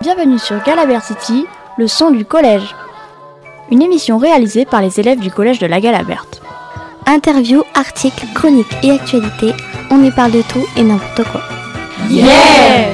Bienvenue sur Galabert City, le son du collège. Une émission réalisée par les élèves du collège de la Galaberte. Interviews, articles, chroniques et actualités, on y parle de tout et n'importe quoi. Yeah!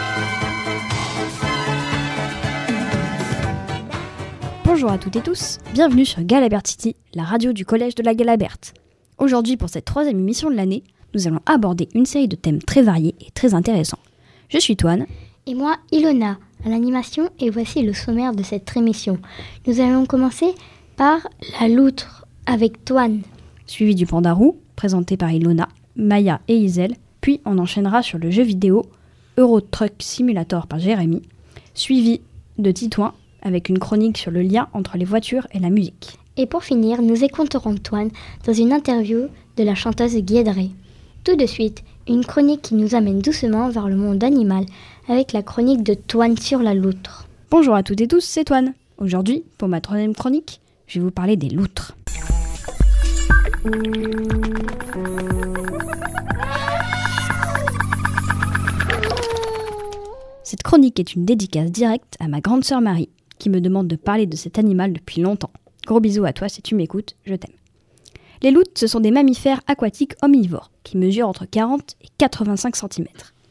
Bonjour à toutes et tous, bienvenue sur Galabert City, la radio du collège de la Galaberte. Aujourd'hui, pour cette 3e émission de l'année, nous allons aborder une série de thèmes très variés et très intéressants. Je suis Toine. Et moi, Ilona, à l'animation, et voici le sommaire de cette émission. Nous allons commencer par la loutre avec Toine. Suivi du Pandarou, présenté par Ilona, Maya et Isel, puis on enchaînera sur le jeu vidéo Euro Truck Simulator par Jérémy, suivi de Titouan avec une chronique sur le lien entre les voitures et la musique. Et pour finir, nous écouterons Toine dans une interview de la chanteuse Guédré. Tout de suite, une chronique qui nous amène doucement vers le monde animal avec la chronique de Toine sur la loutre. Bonjour à toutes et tous, c'est Toine. Aujourd'hui, pour ma 3e chronique, je vais vous parler des loutres. Cette chronique est une dédicace directe à ma grande sœur Marie, qui me demande de parler de cet animal depuis longtemps. Gros bisous à toi si tu m'écoutes, je t'aime. Les loutres, ce sont des mammifères aquatiques omnivores qui mesurent entre 40 et 85 cm.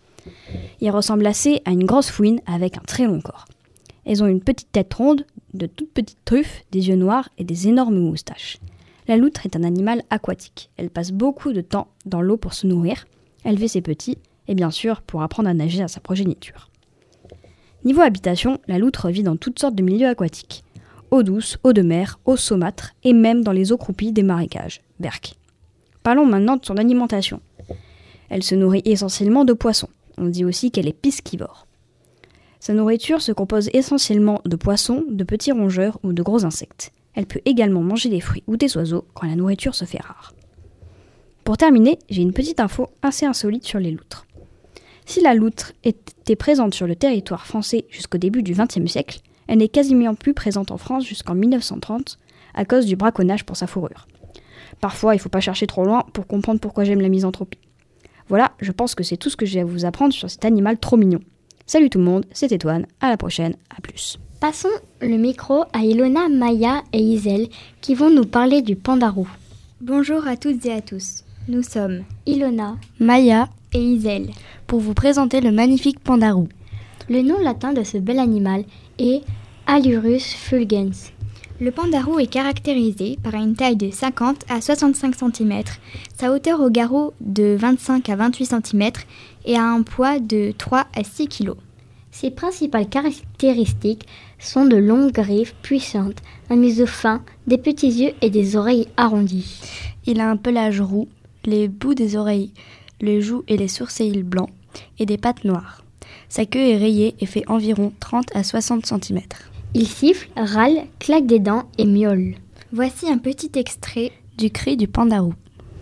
Ils ressemblent assez à une grosse fouine avec un très long corps. Elles ont une petite tête ronde, de toutes petites truffes, des yeux noirs et des énormes moustaches. La loutre est un animal aquatique. Elle passe beaucoup de temps dans l'eau pour se nourrir, élever ses petits et bien sûr pour apprendre à nager à sa progéniture. Niveau habitation, la loutre vit dans toutes sortes de milieux aquatiques. Eau douce, eau de mer, eau saumâtre et même dans les eaux croupies des marécages, berques. Parlons maintenant de son alimentation. Elle se nourrit essentiellement de poissons. On dit aussi qu'elle est piscivore. Sa nourriture se compose essentiellement de poissons, de petits rongeurs ou de gros insectes. Elle peut également manger des fruits ou des oiseaux quand la nourriture se fait rare. Pour terminer, j'ai une petite info assez insolite sur les loutres. Si la loutre était présente sur le territoire français jusqu'au début du XXe siècle, elle n'est quasiment plus présente en France jusqu'en 1930 à cause du braconnage pour sa fourrure. Parfois, il ne faut pas chercher trop loin pour comprendre pourquoi j'aime la misanthropie. Voilà, je pense que c'est tout ce que j'ai à vous apprendre sur cet animal trop mignon. Salut tout le monde, c'était Toine, à la prochaine, à plus. Passons le micro à Ilona, Maya et Isel qui vont nous parler du pandarou. Bonjour à toutes et à tous, nous sommes Ilona, Maya et Isel pour vous présenter le magnifique pandarou. Le nom latin de ce bel animal est Alurus fulgens. Le pandarou est caractérisé par une taille de 50 à 65 cm, sa hauteur au garrot de 25 à 28 cm et a un poids de 3 à 6 kg. Ses principales caractéristiques sont de longues griffes puissantes, un museau fin, des petits yeux et des oreilles arrondies. Il a un pelage roux, les bouts des oreilles, les joues et les sourcils blancs et des pattes noires. Sa queue est rayée et fait environ 30 à 60 cm. Il siffle, râle, claque des dents et miaule. Voici un petit extrait du cri du pandarou.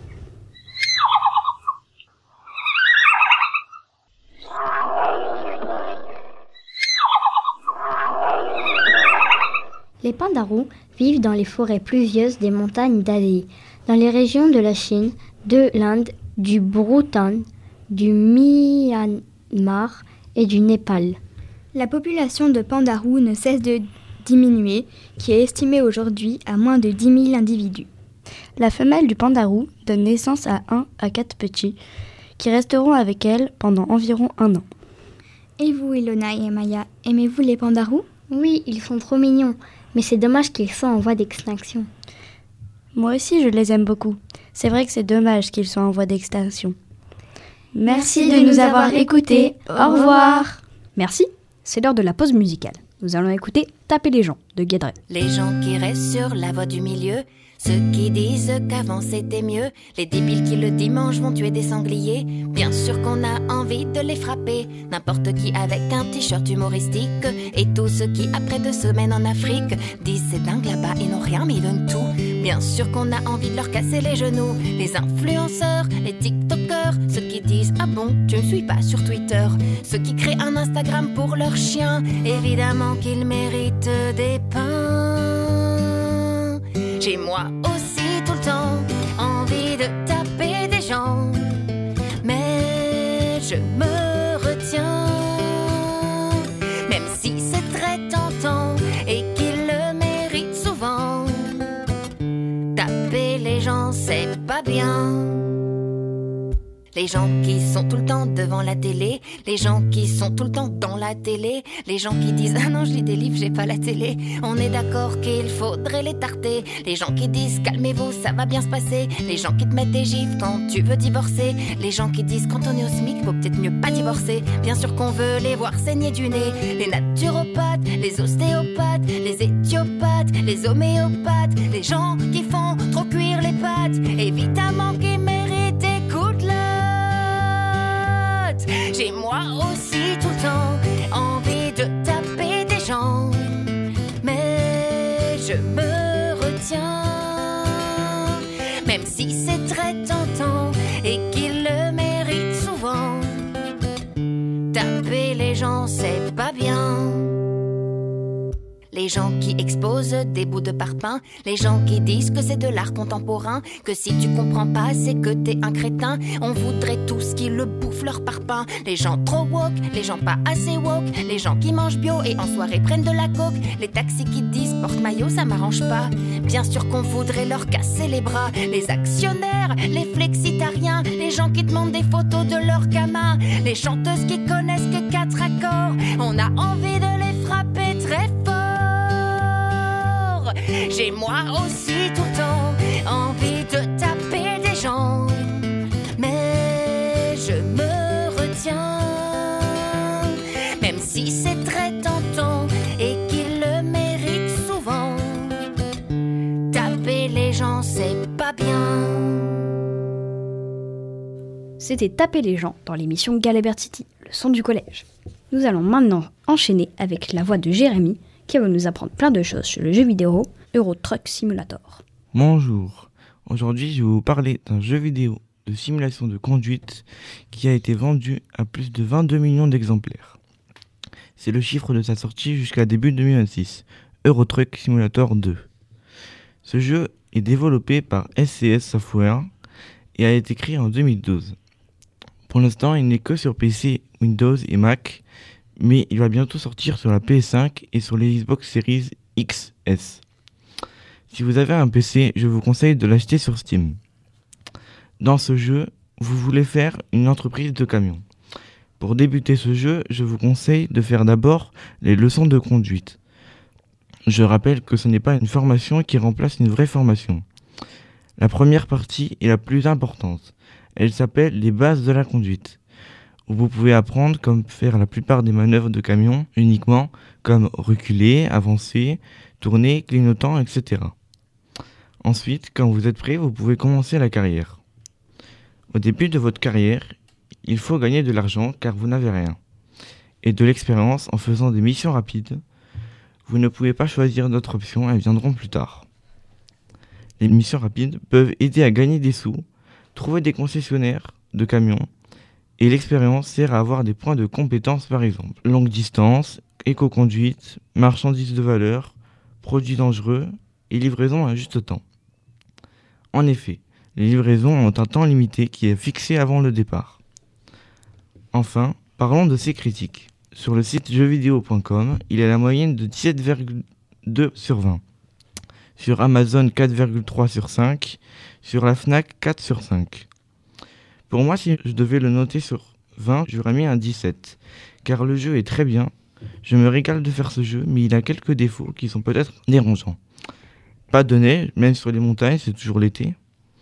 Les pandarous vivent dans les forêts pluvieuses des montagnes d'Asie, dans les régions de la Chine, de l'Inde, du Bhoutan, du Myanmar et du Népal. La population de pandarous ne cesse de diminuer, qui est estimée aujourd'hui à moins de 10 000 individus. La femelle du pandarou donne naissance à 1 à 4 petits, qui resteront avec elle pendant environ 1 an. Et vous, Ilona et Maya, aimez-vous les pandarous ? Oui, ils sont trop mignons, mais c'est dommage qu'ils soient en voie d'extinction. Moi aussi, je les aime beaucoup. C'est vrai que c'est dommage qu'ils soient en voie d'extinction. Merci de nous avoir écoutés. Au revoir. Merci, c'est l'heure de la pause musicale. Nous allons écouter Taper les gens de Guédré. Les gens qui restent sur la voie du milieu, ceux qui disent qu'avant c'était mieux, les débiles qui le dimanche vont tuer des sangliers, bien sûr qu'on a envie de les frapper, n'importe qui avec un t-shirt humoristique, et tous ceux qui après 2 semaines en Afrique disent c'est dingue là-bas, ils n'ont rien mais ils donnent tout, bien sûr qu'on a envie de leur casser les genoux, les influenceurs, les tiktokers, ceux qui disent ah bon tu me suis pas sur Twitter, ceux qui créent un Instagram pour leurs chiens, évidemment qu'ils méritent des pains. J'ai moi aussi tout le temps envie de taper des gens, mais je me retiens, même si les gens, c'est pas bien. Les gens qui sont tout le temps devant la télé, les gens qui sont tout le temps dans la télé, les gens qui disent « Ah non, je lis des livres, j'ai pas la télé », on est d'accord qu'il faudrait les tarter. Les gens qui disent « Calmez-vous, ça va bien se passer », les gens qui te mettent des gifs quand tu veux divorcer, les gens qui disent « Quand on est au SMIC, faut peut-être mieux pas divorcer », bien sûr qu'on veut les voir saigner du nez. Les naturopathes, les ostéopathes, les éthiopathes, les homéopathes, les gens qui font trop cuire les pâtes, évidemment qui méritent des coups de latte. J'ai moi aussi tout le temps envie de taper des gens, mais je me retiens, même si c'est très tentant et qu'ils le méritent souvent. Taper les gens, c'est pas bien. Les gens qui exposent des bouts de parpaing, les gens qui disent que c'est de l'art contemporain, que si tu comprends pas c'est que t'es un crétin. On voudrait tous qu'ils le bouffent leur parpaing. Les gens trop woke, les gens pas assez woke, les gens qui mangent bio et en soirée prennent de la coke, les taxis qui disent porte-maillot ça m'arrange pas. Bien sûr qu'on voudrait leur casser les bras. Les actionnaires, les flexitariens, les gens qui demandent des photos de leurs gamins, les chanteuses qui connaissent que 4 accords, on a envie de les frapper très fort. J'ai moi aussi tout le temps envie de taper des gens, mais je me retiens, même si c'est très tentant et qu'ils le méritent souvent. Taper les gens, c'est pas bien. C'était Taper les gens dans l'émission Galabert City, le son du collège. Nous allons maintenant enchaîner avec la voix de Jérémy, qui va nous apprendre plein de choses sur le jeu vidéo Euro Truck Simulator. Bonjour, aujourd'hui je vais vous parler d'un jeu vidéo de simulation de conduite qui a été vendu à plus de 22 millions d'exemplaires. C'est le chiffre de sa sortie jusqu'à début 2026, Euro Truck Simulator 2. Ce jeu est développé par SCS Software et a été créé en 2012. Pour l'instant, il n'est que sur PC, Windows et Mac, mais il va bientôt sortir sur la PS5 et sur les Xbox Series XS. Si vous avez un PC, je vous conseille de l'acheter sur Steam. Dans ce jeu, vous voulez faire une entreprise de camions. Pour débuter ce jeu, je vous conseille de faire d'abord les leçons de conduite. Je rappelle que ce n'est pas une formation qui remplace une vraie formation. La première partie est la plus importante. Elle s'appelle les bases de la conduite, où vous pouvez apprendre comment faire la plupart des manœuvres de camion uniquement, comme reculer, avancer, tourner, clignotant, etc. Ensuite, quand vous êtes prêt, vous pouvez commencer la carrière. Au début de votre carrière, il faut gagner de l'argent car vous n'avez rien, et de l'expérience en faisant des missions rapides. Vous ne pouvez pas choisir d'autres options, elles viendront plus tard. Les missions rapides peuvent aider à gagner des sous, trouver des concessionnaires de camions, et l'expérience sert à avoir des points de compétence par exemple. Longue distance, éco-conduite, marchandises de valeur, produits dangereux et livraison à juste temps. En effet, les livraisons ont un temps limité qui est fixé avant le départ. Enfin, parlons de ces critiques. Sur le site jeuxvideo.com, il a la moyenne de 17,2 sur 20. Sur Amazon, 4,3 sur 5. Sur la Fnac, 4 sur 5. Pour moi, si je devais le noter sur 20, j'aurais mis un 17. Car le jeu est très bien. Je me régale de faire ce jeu, mais il a quelques défauts qui sont peut-être dérangeants. Pas de neige, même sur les montagnes, c'est toujours l'été.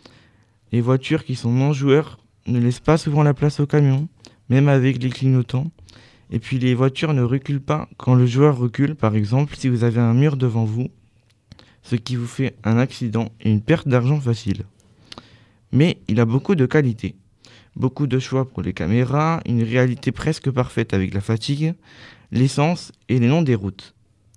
Les voitures qui sont non-joueurs ne laissent pas souvent la place aux camions, même avec les clignotants. Et puis les voitures ne reculent pas quand le joueur recule, par exemple si vous avez un mur devant vous, ce qui vous fait un accident et une perte d'argent facile. Mais il a beaucoup de qualités. Beaucoup de choix pour les caméras, une réalité presque parfaite avec la fatigue, l'essence et les noms des routes.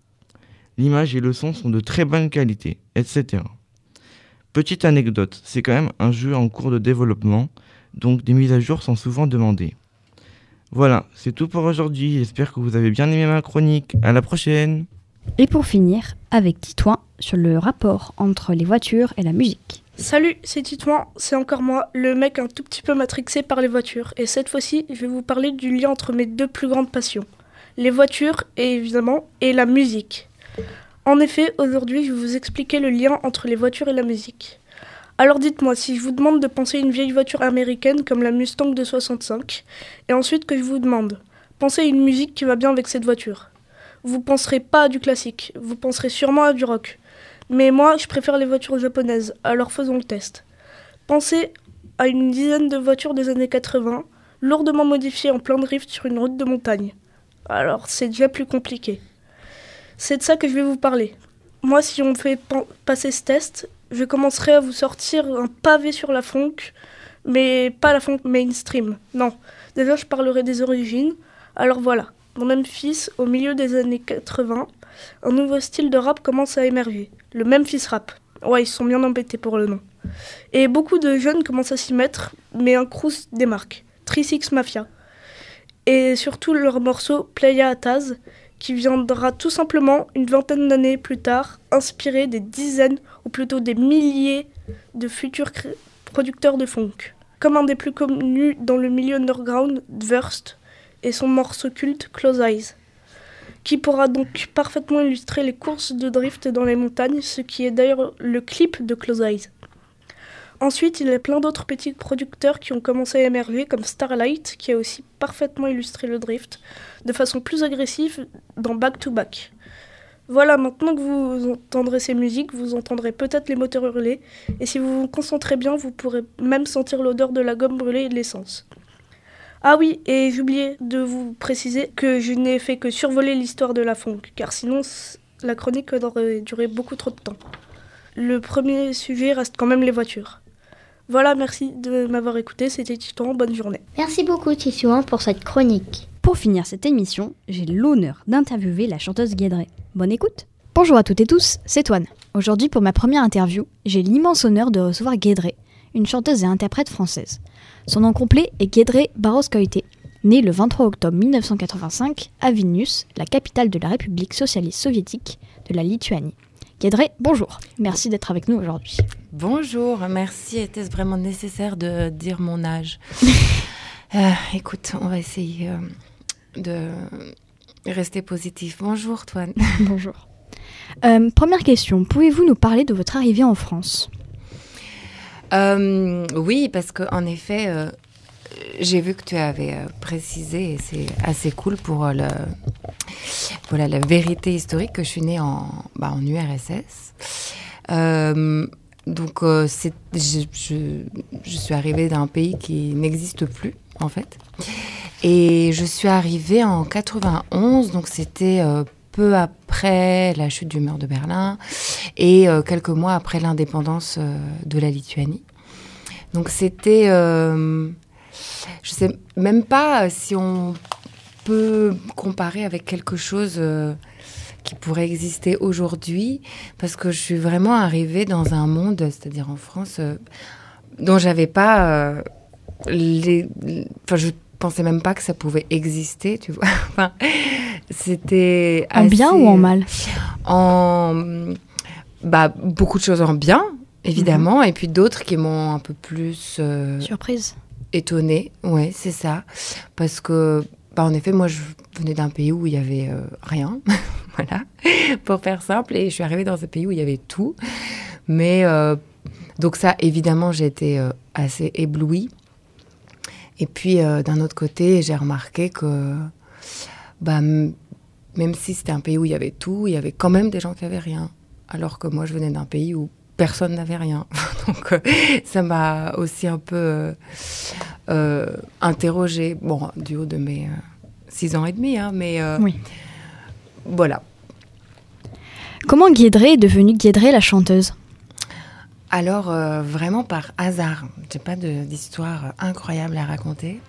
L'image et le son sont de très bonne qualité, etc. Petite anecdote, c'est quand même un jeu en cours de développement, donc des mises à jour sont souvent demandées. Voilà, c'est tout pour aujourd'hui, j'espère que vous avez bien aimé ma chronique, à la prochaine. Et pour finir, avec Titouan sur le rapport entre les voitures et la musique. Salut, c'est Titouan, c'est encore moi, le mec un tout petit peu matrixé par les voitures. Et cette fois-ci, je vais vous parler du lien entre mes deux plus grandes passions, les voitures et la musique. En effet, aujourd'hui, je vais vous expliquer le lien entre les voitures et la musique. Alors dites-moi, si je vous demande de penser une vieille voiture américaine comme la Mustang de 65, et ensuite que je vous demande, pensez une musique qui va bien avec cette voiture. Vous penserez pas à du classique, vous penserez sûrement à du rock. Mais moi, je préfère les voitures japonaises, alors faisons le test. Pensez à une dizaine de voitures des années 80, lourdement modifiées en plein drift sur une route de montagne. Alors, c'est déjà plus compliqué. C'est de ça que je vais vous parler. Moi, si on me fait passer ce test, je commencerai à vous sortir un pavé sur la funk, mais pas la funk mainstream, non. Déjà, je parlerai des origines. Alors voilà, dans Memphis, au milieu des années 80, un nouveau style de rap commence à émerger, le Memphis rap. Ouais, ils sont bien embêtés pour le nom. Et beaucoup de jeunes commencent à s'y mettre, mais un crew se démarque, 3-6 Mafia. Et surtout leur morceau Playa Ataz, qui viendra tout simplement une vingtaine d'années plus tard, inspiré des dizaines, ou plutôt des milliers de futurs producteurs de funk. Comme un des plus connus dans le milieu underground, Dverst, et son morceau culte Close Eyes, qui pourra donc parfaitement illustrer les courses de drift dans les montagnes, ce qui est d'ailleurs le clip de Close Eyes. Ensuite, il y a plein d'autres petits producteurs qui ont commencé à émerger, comme Starlight, qui a aussi parfaitement illustré le drift, de façon plus agressive dans Back to Back. Voilà, maintenant que vous entendrez ces musiques, vous entendrez peut-être les moteurs hurler, et si vous vous concentrez bien, vous pourrez même sentir l'odeur de la gomme brûlée et de l'essence. Ah oui, et j'oubliais de vous préciser que je n'ai fait que survoler l'histoire de la funk, car sinon la chronique aurait duré beaucoup trop de temps. Le premier sujet reste quand même les voitures. Voilà, merci de m'avoir écouté, c'était Titouan, bonne journée. Merci beaucoup Titouan pour cette chronique. Pour finir cette émission, j'ai l'honneur d'interviewer la chanteuse Guédré. Bonne écoute. Bonjour à toutes et tous, c'est Toine. Aujourd'hui, pour ma première interview, j'ai l'immense honneur de recevoir Guédré, une chanteuse et interprète française. Son nom complet est Guédré Barros-Coité, née le 23 octobre 1985 à Vilnius, la capitale de la République socialiste soviétique de la Lituanie. Guédré, bonjour. Merci d'être avec nous aujourd'hui. Bonjour, merci. Était-ce vraiment nécessaire de dire mon âge? Écoute, on va essayer de rester positif. Bonjour, Toine. Bonjour. Première question, pouvez-vous nous parler de votre arrivée en France? Oui, parce qu'en effet, j'ai vu que tu avais précisé, et c'est assez cool pour la vérité historique, que je suis née en URSS. Donc, je suis arrivée d'un pays qui n'existe plus, en fait. Et je suis arrivée en 91, donc c'était peu après la chute du mur de Berlin et quelques mois après l'indépendance de la Lituanie. Donc c'était... je sais même pas si on peut comparer avec quelque chose qui pourrait exister aujourd'hui, parce que je suis vraiment arrivée dans un monde, c'est-à-dire en France, dont j'avais pas je pensais même pas que ça pouvait exister, tu vois. Enfin, c'était en bien ou en mal? Beaucoup de choses en bien, évidemment, et puis d'autres qui m'ont un peu plus surprise, étonnée. Ouais, c'est ça, parce que en effet, moi, je venais d'un pays où il y avait rien, voilà, pour faire simple, et je suis arrivée dans un pays où il y avait tout. Mais donc ça, évidemment, j'ai été assez éblouie. Et puis, d'un autre côté, j'ai remarqué que même si c'était un pays où il y avait tout, il y avait quand même des gens qui n'avaient rien. Alors que moi, je venais d'un pays où personne n'avait rien. Donc, ça m'a aussi un peu interrogée, du haut de mes 6 ans et demi, hein, mais oui. Voilà. Comment Guédré est devenue Guédré la chanteuse? Alors, vraiment par hasard. Je n'ai pas d'histoire incroyable à raconter.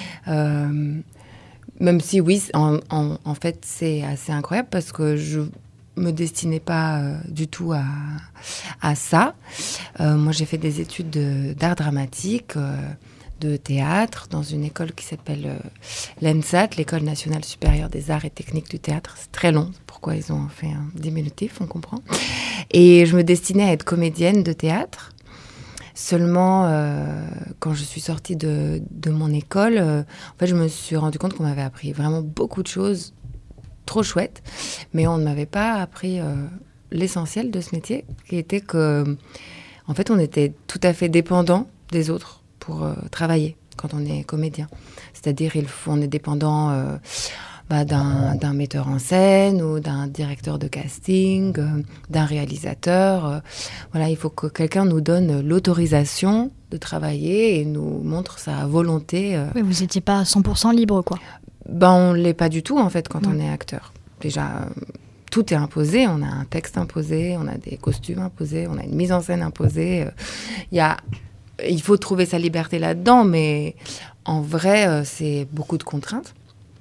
Même si, oui, en fait, c'est assez incroyable parce que je me destinais pas du tout à ça. Moi, j'ai fait des études d'art dramatique, de théâtre, dans une école qui s'appelle l'ENSAT, l'École nationale supérieure des arts et techniques du théâtre. C'est très long, c'est pourquoi ils ont fait un diminutif, on comprend. Et je me destinais à être comédienne de théâtre. Seulement, quand je suis sortie de mon école, en fait, je me suis rendu compte qu'on m'avait appris vraiment beaucoup de choses trop chouettes, mais on ne m'avait pas appris l'essentiel de ce métier, qui était que, en fait, on était tout à fait dépendants des autres pour travailler quand on est comédien. C'est-à-dire, on est dépendant d'un metteur en scène ou d'un directeur de casting, d'un réalisateur. Voilà, il faut que quelqu'un nous donne l'autorisation de travailler et nous montre sa volonté. Oui, vous n'étiez pas 100% libre, quoi. On ne l'est pas du tout, en fait, quand on est acteur. Déjà, tout est imposé. On a un texte imposé, on a des costumes imposés, on a une mise en scène imposée. Il faut trouver sa liberté là-dedans, mais en vrai, c'est beaucoup de contraintes.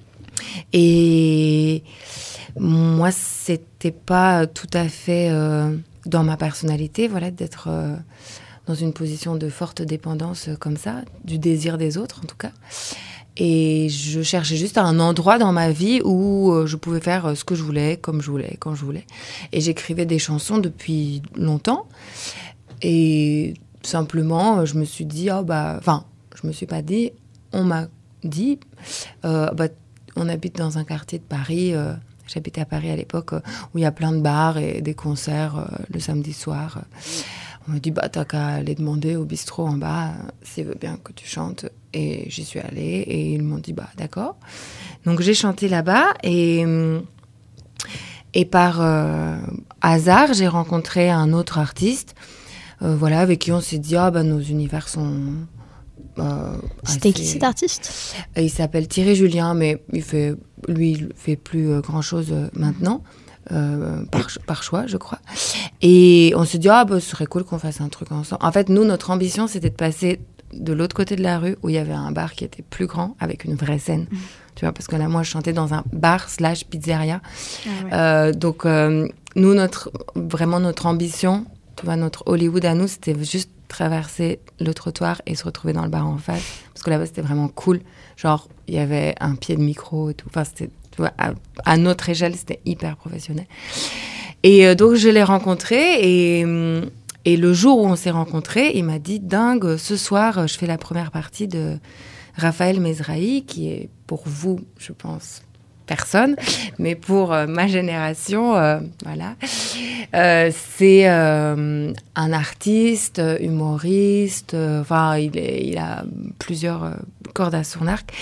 Et moi, c'était pas tout à fait dans ma personnalité, voilà, d'être dans une position de forte dépendance comme ça, du désir des autres en tout cas. Et je cherchais juste un endroit dans ma vie où je pouvais faire ce que je voulais, comme je voulais, quand je voulais. Et j'écrivais des chansons depuis longtemps. Et simplement, je me suis dit, je me suis pas dit, on m'a dit, on habite dans un quartier de Paris, j'habitais à Paris à l'époque, où il y a plein de bars et des concerts le samedi soir. On m'a dit, t'as qu'à aller demander au bistrot en bas s'il veut bien que tu chantes. Et j'y suis allée et ils m'ont dit, d'accord. Donc j'ai chanté là-bas et par hasard, j'ai rencontré un autre artiste, avec qui on s'est dit, nos univers sont... C'était qui cet artiste ? Il s'appelle Thierry Julien, mais il fait plus grand-chose maintenant, par choix, je crois. Et on s'est dit, ce serait cool qu'on fasse un truc ensemble. En fait, nous, notre ambition, c'était de passer de l'autre côté de la rue, où il y avait un bar qui était plus grand, avec une vraie scène. Tu vois, parce que là, moi, je chantais dans un bar / pizzeria. Donc, nous, notre ambition, tu vois, notre Hollywood à nous, c'était juste traverser le trottoir et se retrouver dans le bar en face. Parce que là-bas, c'était vraiment cool. Genre, il y avait un pied de micro et tout. Enfin, c'était, tu vois, à notre échelle, c'était hyper professionnel. Et donc, je l'ai rencontré et le jour où on s'est rencontrés, il m'a dit, dingue, ce soir, je fais la première partie de Raphaël Mesrahi, qui est pour vous, je pense, personne, mais pour ma génération, voilà. C'est un artiste, humoriste, il a plusieurs cordes à son arc,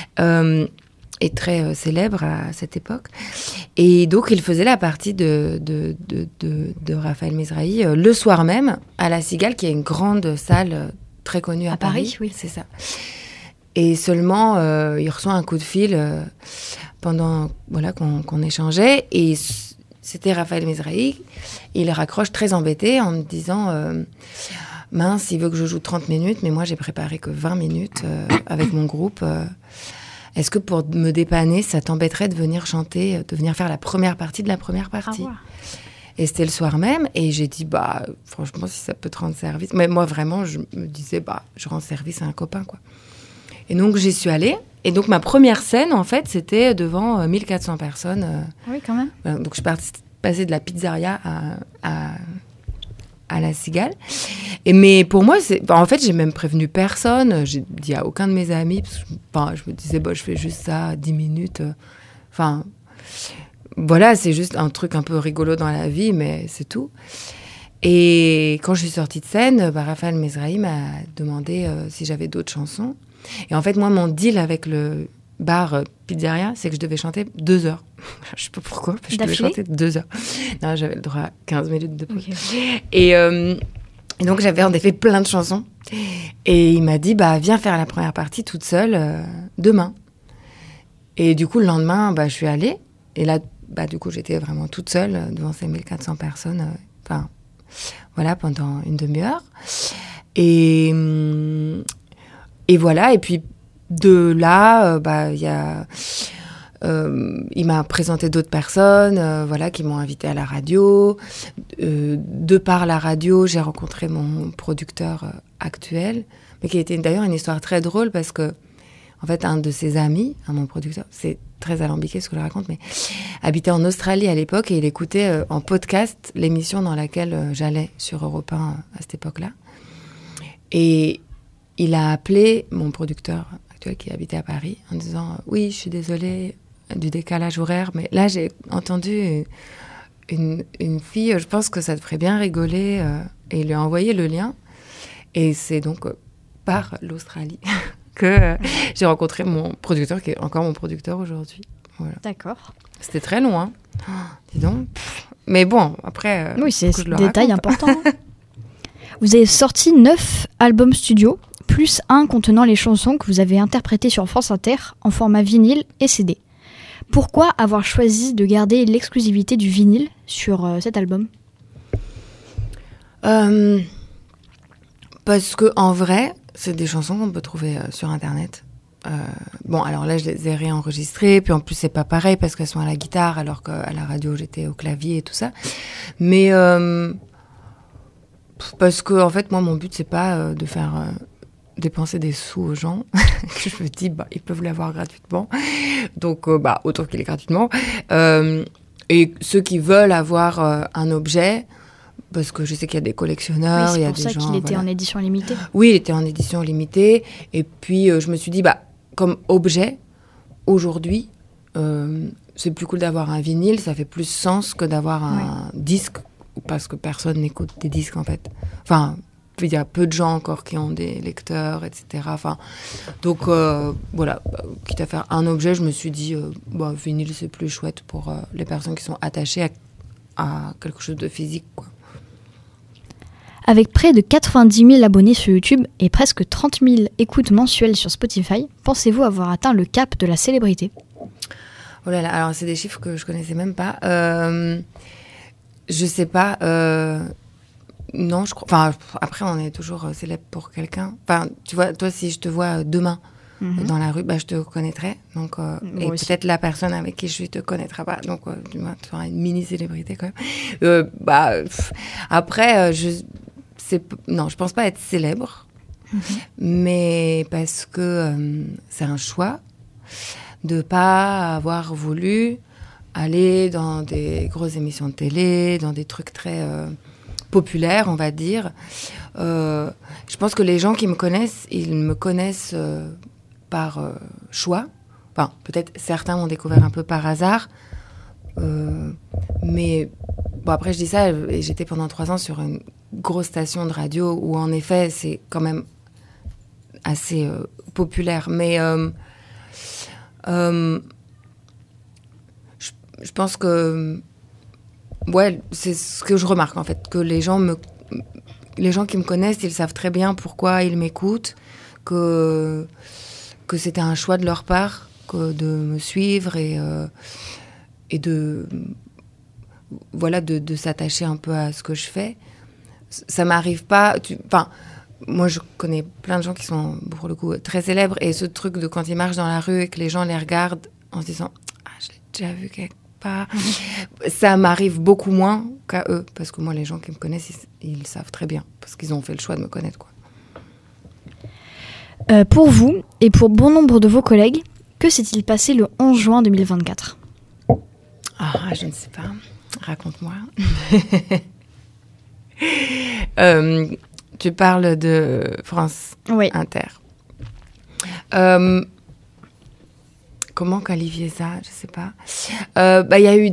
et très célèbre à cette époque. Et donc, il faisait la partie de Raphaël Mesrahi le soir même, à La Cigale, qui est une grande salle très connue à Paris. Oui. C'est ça. Et seulement, il reçoit un coup de fil pendant qu'on échangeait. Et c'était Raphaël Mesrahi. Il raccroche très embêté en me disant mince, il veut que je joue 30 minutes, mais moi, j'ai préparé que 20 minutes avec mon groupe. Est-ce que pour me dépanner, ça t'embêterait de venir chanter, de venir faire la première partie de la première partie ? Et c'était le soir même, et j'ai dit, franchement, si ça peut te rendre service. Mais moi, vraiment, je me disais, je rends service à un copain, quoi. Et donc, j'y suis allée. Et donc, ma première scène, en fait, c'était devant 1400 personnes. Oui, quand même. Donc, je suis passée de la pizzeria à La Cigale. Mais pour moi, en fait, j'ai même prévenu personne. J'ai dit à aucun de mes amis. Parce que, je me disais, je fais juste ça, 10 minutes. Voilà, c'est juste un truc un peu rigolo dans la vie, mais c'est tout. Et quand je suis sortie de scène, Raphaël Mesrahi m'a demandé si j'avais d'autres chansons. Et en fait, moi, mon deal avec le bar pizzeria, c'est que je devais chanter 2 heures. Je sais pas pourquoi, je devais chanter 2 heures. Non, j'avais le droit à 15 minutes de pause. Okay. Et donc, j'avais en effet plein de chansons. Et il m'a dit, viens faire la première partie toute seule demain. Et du coup, le lendemain, je suis allée. Et là, du coup, j'étais vraiment toute seule devant ces 1400 personnes. Voilà, pendant une demi-heure. Et voilà, et puis de là, il m'a présenté d'autres personnes, qui m'ont invité à la radio. De par la radio, j'ai rencontré mon producteur actuel, mais qui a été d'ailleurs une histoire très drôle parce que, en fait, un de ses amis, mon producteur, c'est très alambiqué ce que je raconte, mais habitait en Australie à l'époque et il écoutait en podcast l'émission dans laquelle j'allais sur Europe 1 à cette époque-là. Et il a appelé mon producteur actuel qui habitait à Paris en disant « Oui, je suis désolée du décalage horaire, mais là, j'ai entendu une fille, je pense que ça te ferait bien rigoler. et il lui a envoyé le lien. Et c'est donc par l'Australie que j'ai rencontré mon producteur, qui est encore mon producteur aujourd'hui. Voilà. D'accord. C'était très long, hein. Dis donc. Mais bon, après... oui, c'est un détail important. Vous avez sorti 9 albums studio, plus un contenant les chansons que vous avez interprétées sur France Inter en format vinyle et CD. Pourquoi avoir choisi de garder l'exclusivité du vinyle sur cet album ? Parce que en vrai, c'est des chansons qu'on peut trouver sur Internet. Bon, alors là, je les ai réenregistrées, puis en plus, c'est pas pareil parce qu'elles sont à la guitare, alors qu'à la radio, j'étais au clavier et tout ça. Mais parce que, en fait, moi, mon but, c'est pas de faire dépenser des sous aux gens. Je me dis, bah, ils peuvent l'avoir gratuitement. Donc, bah, autant qu'il est gratuitement. Et ceux qui veulent avoir un objet... Parce que je sais qu'il y a des collectionneurs, il y a des gens... C'est pour ça qu'il était en édition limitée. Oui, il était en édition limitée. Et puis, je me suis dit, bah, comme objet, aujourd'hui, c'est plus cool d'avoir un vinyle. Ça fait plus sens que d'avoir un disque. Parce que personne n'écoute des disques, en fait. Enfin, il y a peu de gens encore qui ont des lecteurs, etc. Enfin, donc, voilà. Quitte à faire un objet, je me suis dit, bah, vinyle, c'est plus chouette pour les personnes qui sont attachées à quelque chose de physique, quoi. Avec près de 90 000 abonnés sur YouTube et presque 30 000 écoutes mensuelles sur Spotify, pensez-vous avoir atteint le cap de la célébrité ? Oh là là, alors c'est des chiffres que je connaissais même pas. Je sais pas. Non, je crois. Enfin, après, on est toujours célèbre pour quelqu'un. Enfin, tu vois, toi, si je te vois demain dans la rue, bah, je te connaîtrai. Donc, et aussi. Peut-être la personne avec qui je suis te connaîtra pas. Donc, du moins, tu auras une mini célébrité quand même. Après, non, je pense pas être célèbre, mais parce que c'est un choix de pas avoir voulu aller dans des grosses émissions de télé, dans des trucs très populaires, on va dire. Je pense que les gens qui me connaissent, ils me connaissent par choix. Enfin, peut-être certains m'ont découvert un peu par hasard, mais bon, après je dis ça, et j'étais pendant 3 ans sur une grosse station de radio où en effet c'est quand même assez populaire, mais je pense que ouais, c'est ce que je remarque en fait, que les gens qui me connaissent, ils savent très bien pourquoi ils m'écoutent, que c'était un choix de leur part que de me suivre et de voilà, de s'attacher un peu à ce que je fais. Ça m'arrive pas... Enfin, moi, je connais plein de gens qui sont, pour le coup, très célèbres. Et ce truc de quand ils marchent dans la rue et que les gens les regardent en se disant « Ah, je l'ai déjà vu quelque part », ça m'arrive beaucoup moins qu'à eux. Parce que moi, les gens qui me connaissent, ils savent très bien. Parce qu'ils ont fait le choix de me connaître, quoi. Pour vous, et pour bon nombre de vos collègues, que s'est-il passé le 11 juin 2024 ? Ah, je ne sais pas. Raconte-moi. Tu parles de France Inter. Comment qualifier ça ? Je ne sais pas. Y a eu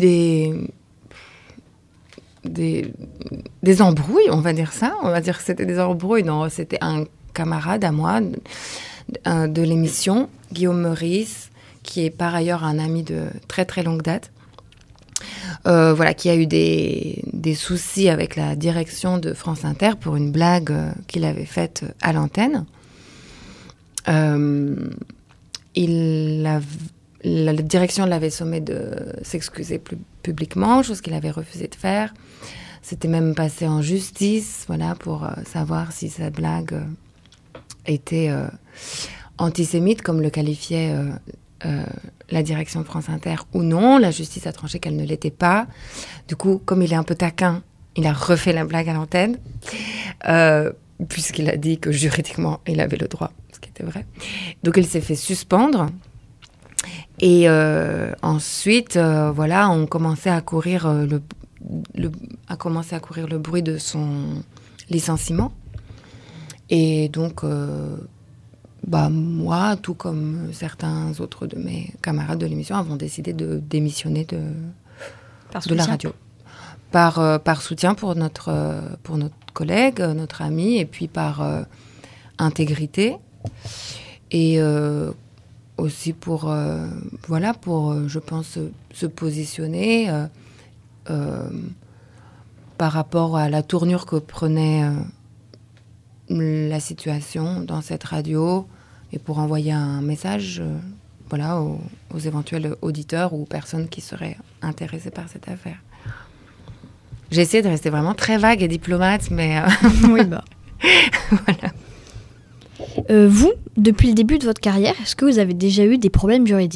des embrouilles, on va dire ça. On va dire que c'était des embrouilles. Non, c'était un camarade à moi de l'émission, Guillaume Meurice, qui est par ailleurs un ami de très très longue date. Voilà, qui a eu des soucis avec la direction de France Inter pour une blague qu'il avait faite à l'antenne. La direction l'avait sommé de s'excuser publiquement, chose qu'il avait refusé de faire. C'était même passé en justice, voilà, pour savoir si sa blague était antisémite, comme le qualifiait la direction de France Inter ou non. La justice a tranché qu'elle ne l'était pas. Du coup, comme il est un peu taquin, il a refait la blague à l'antenne, puisqu'il a dit que juridiquement, il avait le droit, ce qui était vrai. Donc, il s'est fait suspendre. Et ensuite, voilà, on commençait à courir a commencé à courir le bruit de son licenciement. Et donc... moi, tout comme certains autres de mes camarades de l'émission, avons décidé de démissionner de la radio. par soutien pour notre collègue, notre ami, et puis par intégrité. Et aussi pour, je pense, se positionner par rapport à la tournure que prenait la situation dans cette radio, et pour envoyer un message aux éventuels auditeurs ou personnes qui seraient intéressées par cette affaire. J'ai essayé de rester vraiment très vague et diplomate, mais... Oui, bah. Voilà. Vous, depuis le début de votre carrière, est-ce que vous avez déjà eu des problèmes juridiques ?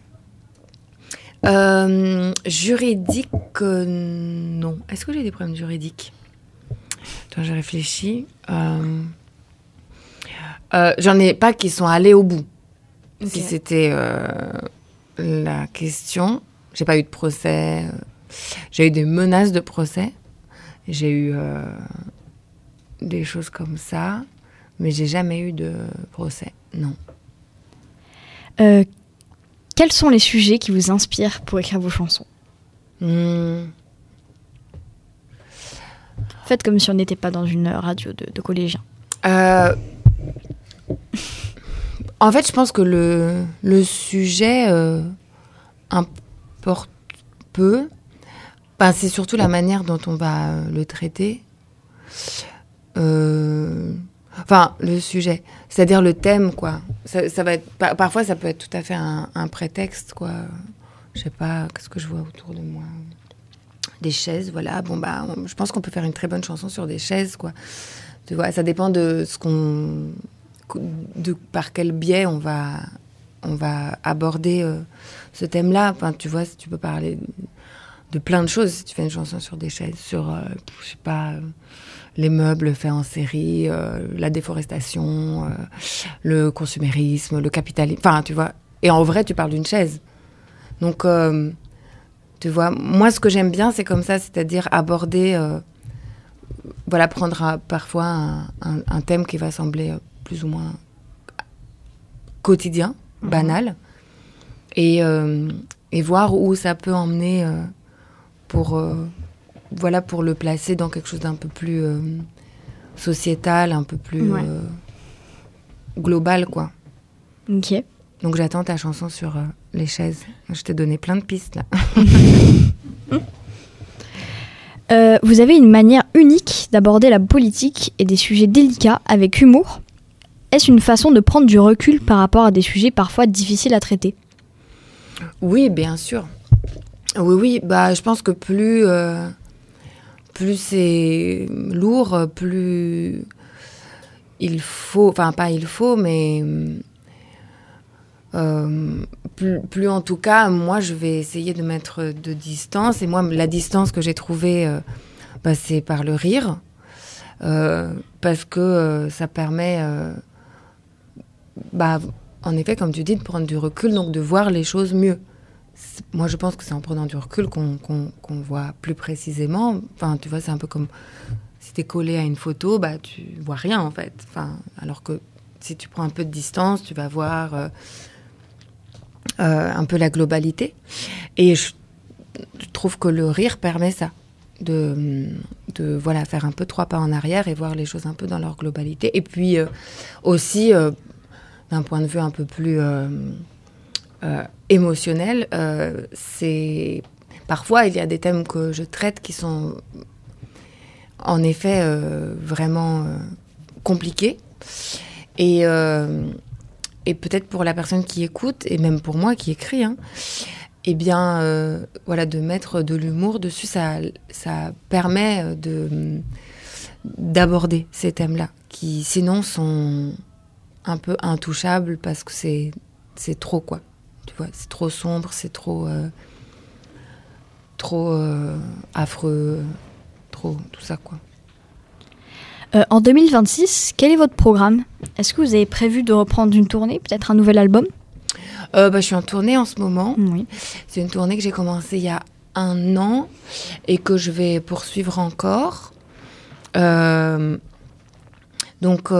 Juridique, non. Est-ce que j'ai des problèmes juridiques ? Attends, je réfléchis. J'en ai pas qui sont allés au bout. Okay. Si c'était la question. J'ai pas eu de procès. J'ai eu des menaces de procès. J'ai eu des choses comme ça. Mais j'ai jamais eu de procès, non. Quels sont les sujets qui vous inspirent pour écrire vos chansons ? Faites comme si on n'était pas dans une radio de collégiens. En fait, je pense que le sujet importe peu. Ben, c'est surtout la manière dont on va le traiter. Enfin, le sujet, c'est-à-dire le thème, quoi. Ça va être, parfois, ça peut être tout à fait un prétexte, quoi. Je sais pas, qu'est-ce que je vois autour de moi ? Des chaises, voilà. Bon, bah, je pense qu'on peut faire une très bonne chanson sur des chaises, quoi. Tu vois, ça dépend de par quel biais on va aborder ce thème-là. Enfin, tu vois, si tu peux parler de plein de choses, si tu fais une chanson sur des chaises, sur, je sais pas... les meubles faits en série, la déforestation, le consumérisme, le capitalisme. Enfin, tu vois. Et en vrai, tu parles d'une chaise. Donc, tu vois, moi, ce que j'aime bien, c'est comme ça, c'est-à-dire aborder, prendre parfois un thème qui va sembler plus ou moins quotidien, banal, et voir où ça peut emmener pour le placer dans quelque chose d'un peu plus sociétal, un peu plus global, quoi. Ok. Donc j'attends ta chanson sur les chaises. Je t'ai donné plein de pistes, là. Vous avez une manière unique d'aborder la politique et des sujets délicats avec humour. Est-ce une façon de prendre du recul par rapport à des sujets parfois difficiles à traiter ? Oui, bien sûr. Oui. Bah, je pense que plus c'est lourd, plus il faut... Enfin, pas il faut, mais... plus en tout cas, moi, je vais essayer de mettre de distance. Et moi, la distance que j'ai trouvée, c'est par le rire. Parce que ça permet... en effet, comme tu dis, de prendre du recul, donc de voir les choses mieux. Moi, je pense que c'est en prenant du recul qu'on voit plus précisément. Enfin, tu vois, c'est un peu comme si t'es collé à une photo, tu vois rien, en fait. Enfin, alors que si tu prends un peu de distance, tu vas voir un peu la globalité. Et je trouve que le rire permet ça. De faire un peu 3 pas en arrière et voir les choses un peu dans leur globalité. Et puis, aussi... d'un point de vue un peu plus émotionnel, c'est... Parfois, il y a des thèmes que je traite qui sont en effet vraiment compliqués. Et peut-être pour la personne qui écoute, et même pour moi qui écris, de mettre de l'humour dessus, ça permet d'aborder ces thèmes-là, qui sinon sont... un peu intouchable parce que c'est trop, quoi. Tu vois, c'est trop sombre, c'est trop affreux, trop tout ça, quoi. En 2026, quel est votre programme ? Est-ce que vous avez prévu de reprendre une tournée, peut-être un nouvel album ? Je suis en tournée en ce moment. Oui. C'est une tournée que j'ai commencée il y a 1 an et que je vais poursuivre encore. Donc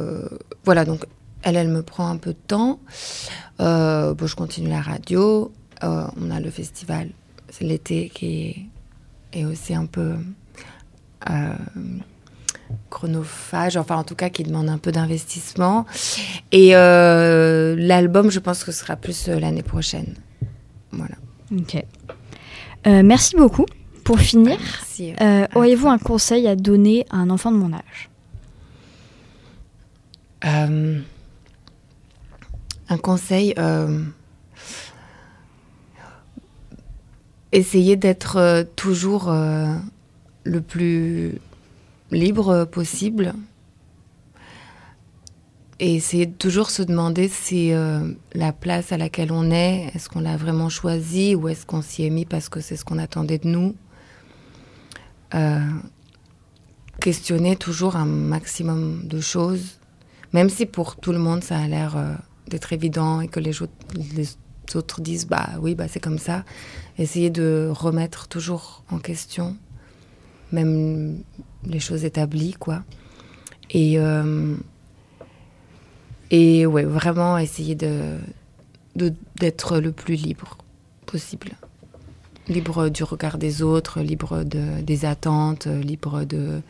elle me prend un peu de temps. Je continue la radio. On a le festival, c'est l'été, qui est est aussi un peu chronophage, enfin en tout cas qui demande un peu d'investissement. Et l'album, je pense que ce sera plus l'année prochaine. Voilà. Ok. Merci beaucoup. Pour finir, Merci. auriez-vous un conseil à donner à un enfant de mon âge ? Un conseil, essayer d'être toujours le plus libre possible et essayer de toujours se demander si la place à laquelle on est-ce qu'on l'a vraiment choisie ou est-ce qu'on s'y est mis parce que c'est ce qu'on attendait de nous. Questionner toujours un maximum de choses, même si pour tout le monde ça a l'air d'être évident et que les autres disent bah oui, bah c'est comme ça. Essayer de remettre toujours en question, même les choses établies, quoi. Et ouais, vraiment essayer d'être le plus libre possible. Libre du regard des autres, libre des attentes, libre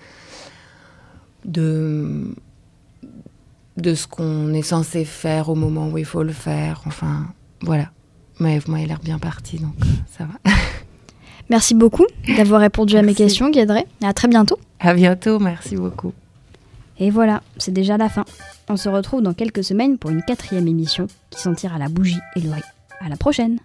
de ce qu'on est censé faire au moment où il faut le faire. Enfin, voilà. Mais vous m'avez l'air bien parti, donc ça va. Merci beaucoup d'avoir répondu à mes questions, Guédré. À très bientôt. À bientôt, merci beaucoup. Et voilà, c'est déjà la fin. On se retrouve dans quelques semaines pour une 4e émission qui sentira la bougie et le riz. À la prochaine.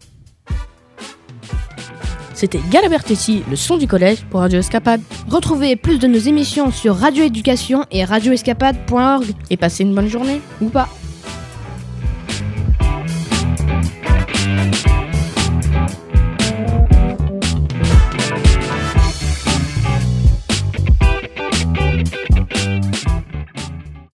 C'était Galabertessi, le son du collège pour Radio Escapade. Retrouvez plus de nos émissions sur Radio Éducation et radioescapade.org et passez une bonne journée, ou pas.